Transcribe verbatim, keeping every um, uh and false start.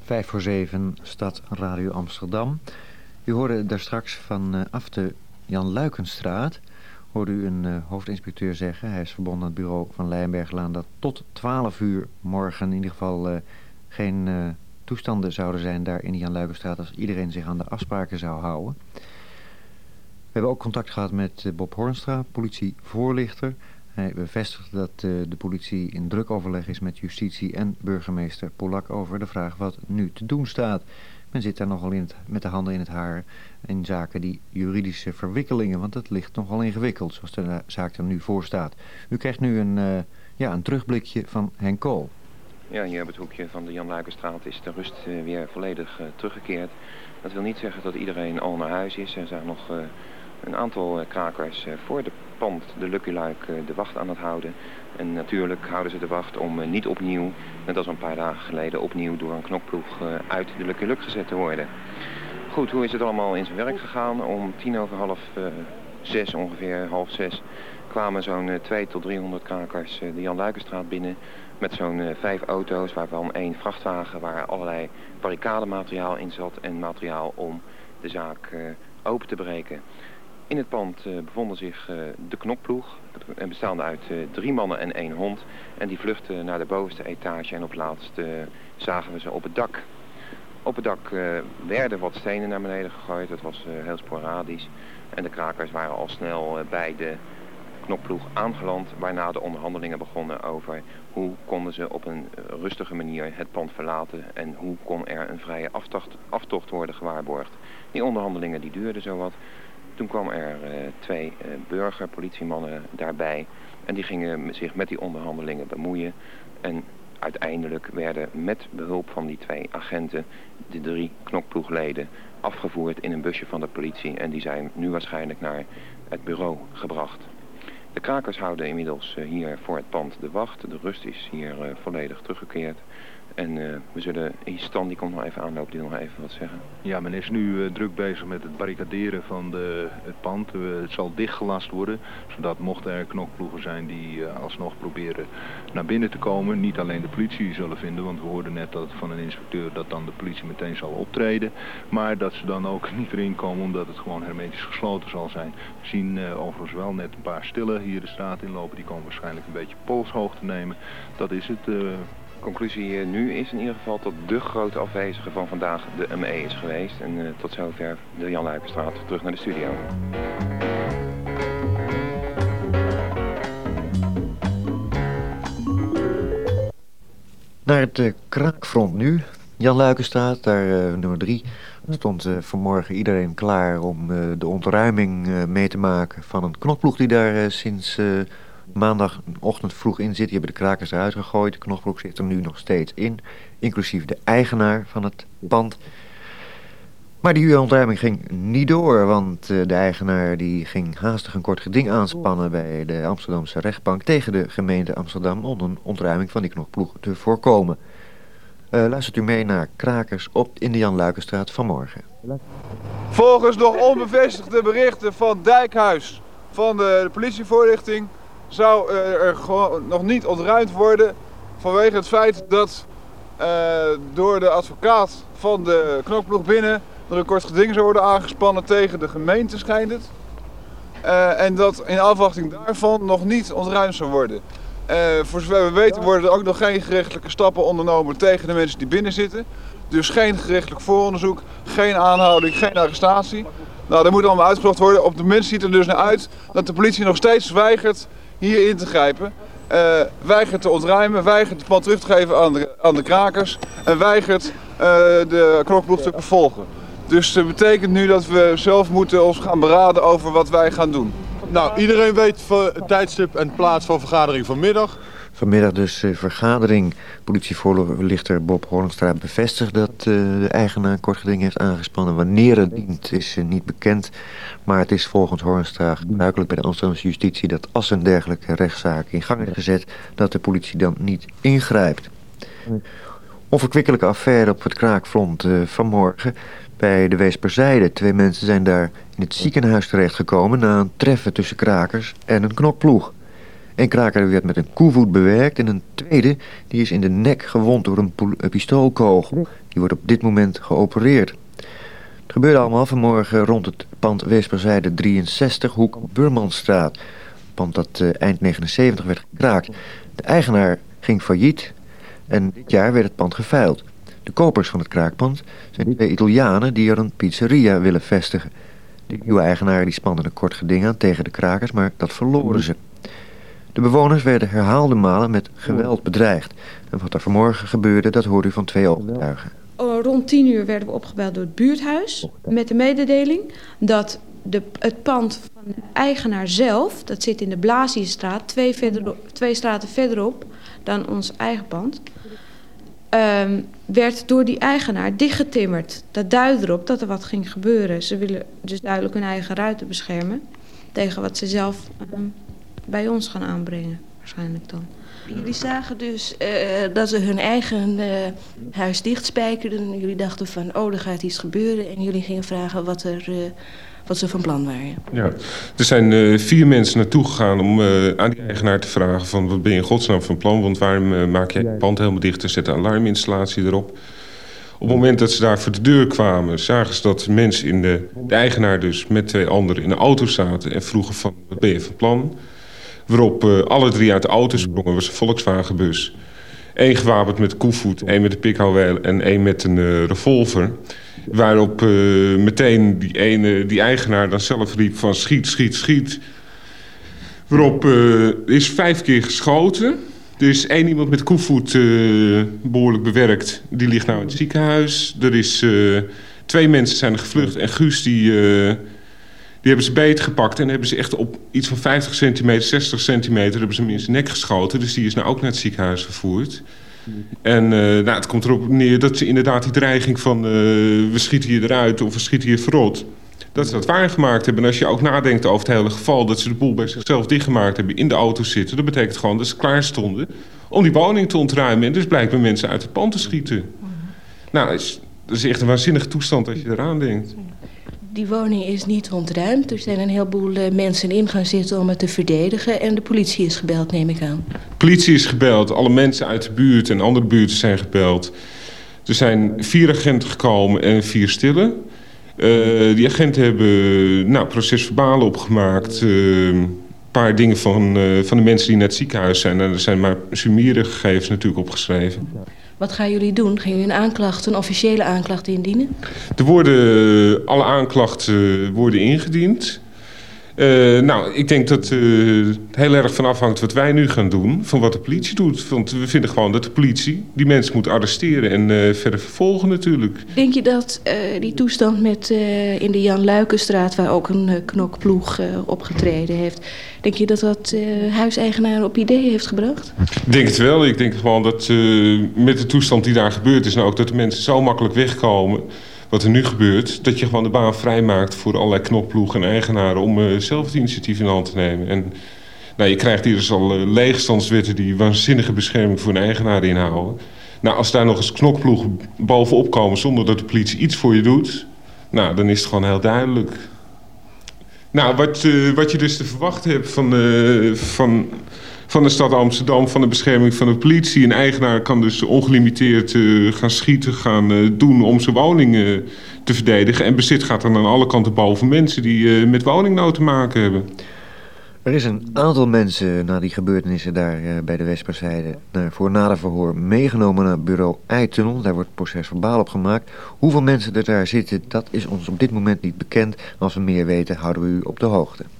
Vijf voor zeven, Stad Radio Amsterdam. U hoorde daar straks vanaf de Jan Luikenstraat, hoorde u een uh, hoofdinspecteur zeggen, hij is verbonden aan het bureau van Leijenberglaan, dat tot twaalf uur morgen in ieder geval uh, geen uh, toestanden zouden zijn daar in de Jan Luikenstraat als iedereen zich aan de afspraken zou houden. We hebben ook contact gehad met uh, Bob Hornstra, politievoorlichter. Hij bevestigt dat uh, de politie in druk overleg is met justitie en burgemeester Polak over de vraag wat nu te doen staat. Men zit daar nogal in het, met de handen in het haar in zaken die juridische verwikkelingen, want het ligt nogal ingewikkeld zoals de zaak er nu voor staat. U krijgt nu een, uh, ja, een terugblikje van Henk Kool. Ja, hier op het hoekje van de Jan Luikenstraat is de rust uh, weer volledig uh, teruggekeerd. Dat wil niet zeggen dat iedereen al naar huis is. Er zijn nog uh, een aantal uh, krakers uh, voor de pand, de Lucky Luik, uh, de wacht aan het houden. En natuurlijk houden ze de wacht om uh, niet opnieuw, net als een paar dagen geleden, opnieuw door een knokploeg uh, uit de Lucky Luik gezet te worden. Goed, hoe is het allemaal in zijn werk gegaan? Om tien over half uh, zes, ongeveer half zes, kwamen zo'n uh, twee tot driehonderd krakers uh, de Jan Luikenstraat binnen. Met zo'n uh, vijf auto's, waarvan één vrachtwagen waar allerlei barricademateriaal in zat en materiaal om de zaak uh, open te breken. In het pand uh, bevonden zich uh, de knokploeg, en bestaande uit uh, drie mannen en één hond. En die vluchtten naar de bovenste etage en op het laatst uh, zagen we ze op het dak. Op het dak uh, werden wat stenen naar beneden gegooid, dat was uh, heel sporadisch. En de krakers waren al snel uh, bij de knokploeg aangeland, waarna de onderhandelingen begonnen over hoe konden ze op een rustige manier het pand verlaten en hoe kon er een vrije aftocht, aftocht worden gewaarborgd. Die onderhandelingen die duurden zowat. Toen kwamen er uh, twee uh, burger, politiemannen daarbij en die gingen zich met die onderhandelingen bemoeien. En uiteindelijk werden met behulp van die twee agenten de drie knokploegleden afgevoerd in een busje van de politie en die zijn nu waarschijnlijk naar het bureau gebracht. De krakers houden inmiddels uh, hier voor het pand de wacht. De rust is hier uh, volledig teruggekeerd. En uh, we zullen, Stan die komt nog even aanlopen, die wil nog even wat zeggen. Ja, men is nu uh, druk bezig met het barricaderen van de, het pand. Uh, het zal dichtgelast worden, zodat mochten er knokploegen zijn die uh, alsnog proberen naar binnen te komen. Niet alleen de politie zullen vinden, want we hoorden net dat van een inspecteur dat dan de politie meteen zal optreden. Maar dat ze dan ook niet erin komen omdat het gewoon hermetisch gesloten zal zijn. We zien uh, overigens wel net een paar stillen hier de straat inlopen. Die komen waarschijnlijk een beetje polshoog te nemen. Dat is het. Uh, Conclusie nu is in ieder geval dat de grote afwezige van vandaag de M E is geweest. En uh, tot zover de Jan Luikenstraat. Terug naar de studio. Naar het uh, kraakfront nu. Jan Luikenstraat, daar uh, nummer drie. Er stond uh, vanmorgen iedereen klaar om uh, de ontruiming uh, mee te maken van een knokploeg die daar uh, sinds Uh, maandagochtend vroeg in zit. Die hebben de krakers eruit gegooid. De knokploeg zit er nu nog steeds in. Inclusief de eigenaar van het pand. Maar die ontruiming ging niet door. Want uh, de eigenaar die ging haastig een kort geding aanspannen bij de Amsterdamse rechtbank tegen de gemeente Amsterdam om een ontruiming van die knokploeg te voorkomen. Uh, luistert u mee naar krakers op in de Jan Luikenstraat vanmorgen. Volgens nog onbevestigde berichten van Dijkhuis van de, de politievoorlichting zou uh, er gewoon nog niet ontruimd worden vanwege het feit dat uh, door de advocaat van de knokploeg binnen er een kort geding zou worden aangespannen tegen de gemeente, schijnt het. Uh, en dat in afwachting daarvan nog niet ontruimd zou worden. Uh, voor zover we weten worden er ook nog geen gerechtelijke stappen ondernomen tegen de mensen die binnen zitten. Dus geen gerechtelijk vooronderzoek, geen aanhouding, geen arrestatie. Nou, dat moet allemaal uitgezocht worden. Op de minst ziet er dus naar uit dat de politie nog steeds weigert hier in te grijpen. Uh, weigert te ontruimen, weigert het pand terug te geven aan de, aan de krakers en weigert uh, de knokploeg te vervolgen. Dus dat betekent nu dat we zelf moeten ons gaan beraden over wat wij gaan doen. Nou, iedereen weet het tijdstip en plaats van vergadering vanmiddag. Vanmiddag dus uh, vergadering. Politievoorlichter Bob Hornstra bevestigt dat uh, de eigenaar een kort geding heeft aangespannen. Wanneer het dient is uh, niet bekend. Maar het is volgens Hornstra gebruikelijk bij de Amsterdamse justitie dat als een dergelijke rechtszaak in gang is gezet, dat de politie dan niet ingrijpt. Onverkwikkelijke affaire op het kraakfront uh, vanmorgen bij de Weesperzijde. Twee mensen zijn daar in het ziekenhuis terechtgekomen na een treffen tussen krakers en een knokploeg. Een kraker werd met een koevoet bewerkt en een tweede die is in de nek gewond door een, een pistoolkogel. Die wordt op dit moment geopereerd. Het gebeurde allemaal vanmorgen rond het pand Weesperzijde drieënzestig, hoek Burmanstraat. Een pand dat uh, eind negenenzeventig werd gekraakt. De eigenaar ging failliet en dit jaar werd het pand geveild. De kopers van het kraakpand zijn twee Italianen die er een pizzeria willen vestigen. De nieuwe eigenaren die spannen een kort geding aan tegen de krakers, maar dat verloren ze. De bewoners werden herhaalde malen met geweld bedreigd. En wat er vanmorgen gebeurde, dat hoorde u van twee ooggetuigen. Rond tien uur werden we opgebeld door het buurthuis met de mededeling dat de, het pand van de eigenaar zelf, dat zit in de Blasiestraat, twee, verderop, twee straten verderop dan ons eigen pand, um, werd door die eigenaar dichtgetimmerd. Dat duidde erop dat er wat ging gebeuren. Ze willen dus duidelijk hun eigen ruiten beschermen tegen wat ze zelf um, bij ons gaan aanbrengen, waarschijnlijk dan. Jullie zagen dus uh, dat ze hun eigen uh, huis dichtspijkerden. Jullie dachten van, oh, er gaat iets gebeuren. En jullie gingen vragen wat, er, uh, wat ze van plan waren. Ja, er zijn uh, vier mensen naartoe gegaan om uh, aan die eigenaar te vragen van, wat ben je in godsnaam van plan? Want waarom uh, maak jij het pand helemaal dicht en zet een alarminstallatie erop? Op het moment dat ze daar voor de deur kwamen, zagen ze dat mensen in de, de eigenaar dus met twee anderen in de auto zaten en vroegen van, wat ben je van plan? Waarop uh, alle drie uit de auto sprongen. Was een Volkswagenbus. Eén gewapend met koevoet, één met een pikhouweel en één met een uh, revolver. Waarop uh, meteen die ene, die eigenaar dan zelf riep van schiet, schiet, schiet. Waarop uh, is vijf keer geschoten. Er is één iemand met koevoet uh, behoorlijk bewerkt. Die ligt nou in het ziekenhuis. Er is uh, twee mensen zijn er gevlucht en Guus die... Uh, Die hebben ze beet gepakt en hebben ze echt op iets van vijftig centimeter, zestig centimeter... hebben ze hem in zijn nek geschoten. Dus die is nou ook naar het ziekenhuis vervoerd. En uh, nou, het komt erop neer dat ze inderdaad die dreiging van... Uh, we schieten hier eruit of we schieten hier verrot... dat ze dat waargemaakt hebben. En als je ook nadenkt over het hele geval... dat ze de boel bij zichzelf dichtgemaakt hebben, in de auto zitten... dat betekent gewoon dat ze klaar stonden om die woning te ontruimen... en dus blijkbaar mensen uit het pand te schieten. Nou, dat is, dat is echt een waanzinnige toestand als je eraan denkt. Die woning is niet ontruimd. Er zijn een heleboel uh, mensen in gaan zitten om het te verdedigen. En de politie is gebeld, neem ik aan. De politie is gebeld. Alle mensen uit de buurt en andere buurten zijn gebeld. Er zijn vier agenten gekomen en vier stillen. Uh, die agenten hebben nou, procesverbalen opgemaakt. Uh, een paar dingen van, uh, van de mensen die naar het ziekenhuis zijn. En er zijn maar summiere gegevens natuurlijk opgeschreven. Wat gaan jullie doen? Gaan jullie een aanklacht, een officiële aanklacht indienen? Er worden, alle aanklachten worden ingediend. Uh, nou, ik denk dat uh, het heel erg van afhangt wat wij nu gaan doen, van wat de politie doet. Want we vinden gewoon dat de politie die mensen moet arresteren en uh, verder vervolgen natuurlijk. Denk je dat uh, die toestand met uh, in de Jan Luikenstraat, waar ook een uh, knokploeg uh, opgetreden heeft, denk je dat dat uh, huiseigenaar op ideeën heeft gebracht? Ik denk het wel. Ik denk gewoon dat uh, met de toestand die daar gebeurd is, nou ook dat de mensen zo makkelijk wegkomen. Wat er nu gebeurt, dat je gewoon de baan vrijmaakt voor allerlei knokploegen en eigenaren om uh, zelf het initiatief in de hand te nemen. En nou, je krijgt hier dus al uh, leegstandswetten die waanzinnige bescherming voor een eigenaar inhouden. Nou, als daar nog eens knokploegen bovenop komen zonder dat de politie iets voor je doet, nou, dan is het gewoon heel duidelijk. Nou, wat, uh, wat je dus te verwachten hebt van, uh, van, van de stad Amsterdam, van de bescherming van de politie. Een eigenaar kan dus ongelimiteerd uh, gaan schieten, gaan uh, doen om zijn woning uh, te verdedigen. En bezit gaat dan aan alle kanten boven mensen die uh, met woningnood te maken hebben. Er is een aantal mensen na die gebeurtenissen daar uh, bij de Weesperzijde voor nader verhoor meegenomen naar bureau Eitunnel. Daar wordt procesverbaal op gemaakt. Hoeveel mensen er daar zitten, dat is ons op dit moment niet bekend. Als we meer weten, houden we u op de hoogte.